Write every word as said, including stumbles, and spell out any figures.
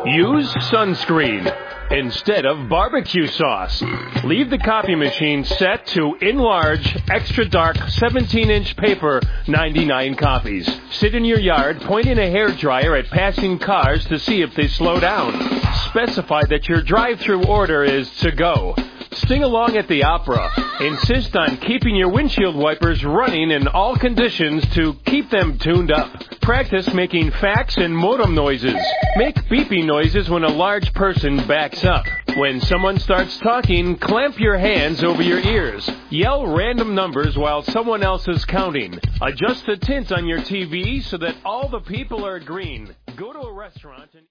Use sunscreen instead of barbecue sauce. Leave the copy machine set to enlarge extra dark seventeen inch paper ninety-nine copies. Sit in your yard pointing a hairdryer at passing cars to see if they slow down. Specify that your drive-through order is to go. Sing along at the opera. Insist on keeping your windshield wipers running in all conditions to keep them tuned up. Practice making fax and modem noises. Make beeping noises when a large person backs up. When someone starts talking, clamp your hands over your ears. Yell random numbers while someone else is counting. Adjust the tint on your T V so that all the people are green. Go to a restaurant and